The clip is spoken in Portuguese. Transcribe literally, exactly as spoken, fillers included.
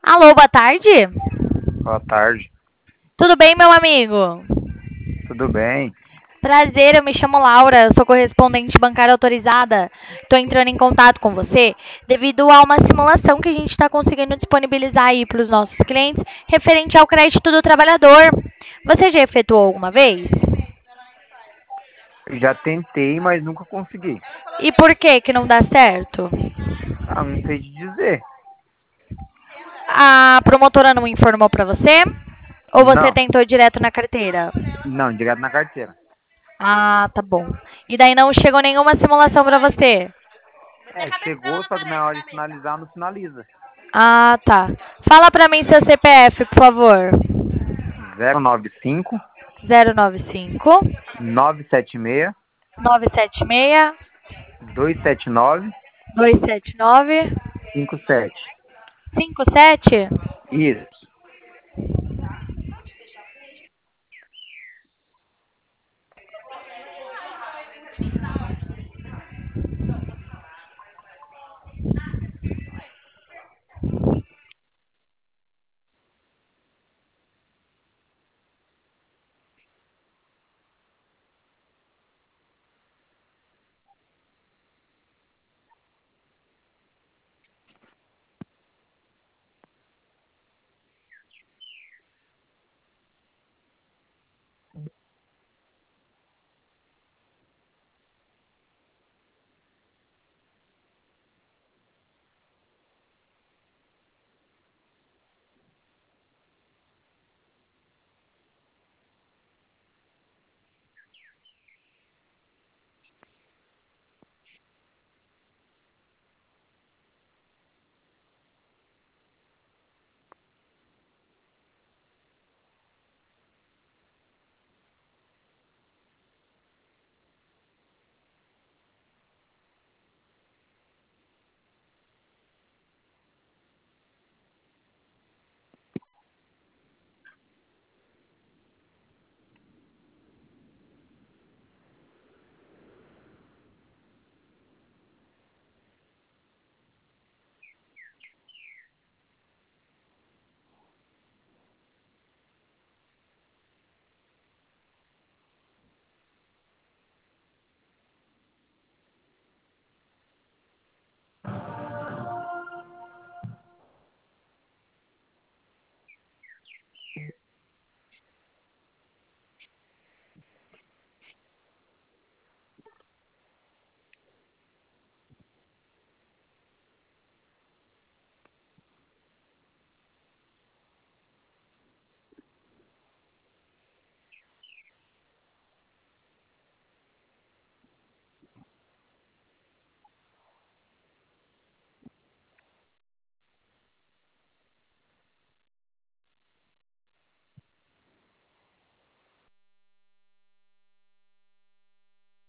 Alô, boa tarde. Boa tarde. Tudo bem, meu amigo? Tudo bem? Prazer, eu me chamo Laura, eu sou correspondente bancária autorizada. Estou entrando em contato com você devido a uma simulação que a gente está conseguindo disponibilizar aí para os nossos clientes referente ao crédito do trabalhador. Você já efetuou alguma vez? Já tentei, mas nunca consegui. E por que que não dá certo? Ah, não sei te dizer. A promotora não informou para você? Ou você Não, tentou direto na carteira? não, direto na carteira. Ah, tá bom. E daí não chegou nenhuma simulação para você? É, chegou, só que na hora de finalizar, não finaliza. Ah, tá. Fala pra mim seu C P F, por favor. zero nove cinco, zero nove cinco, nove sete seis, nove sete seis, dois sete nove, dois sete nove, cinco sete. cinco sete. Isso.